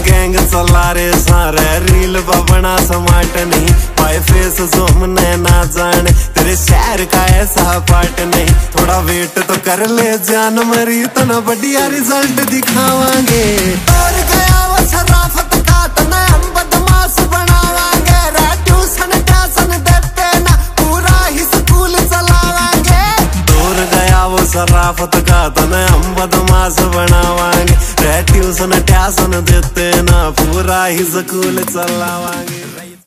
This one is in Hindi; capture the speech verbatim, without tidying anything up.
गैंग चला रे सारे रील बना समाट नहीं पाए फेस जो हमने ना जाने तेरे शहर का ऐसा पार्ट नहीं थोड़ा वेट तो कर ले जान मरी तना बढ़िया रिजल्ट दिखावांगे और गया वो शराफत का तना हम बदमाश बनावांगे रे ट्यूशन ट्यूशन देते ना पूरा ही स्कूल चलावांगे दूर गया वो शराफत का तना हम बदमाश बनावांगे रे ट्यूशन ट्यूशन देते ना पूरा ही स्कूल चलावांगे।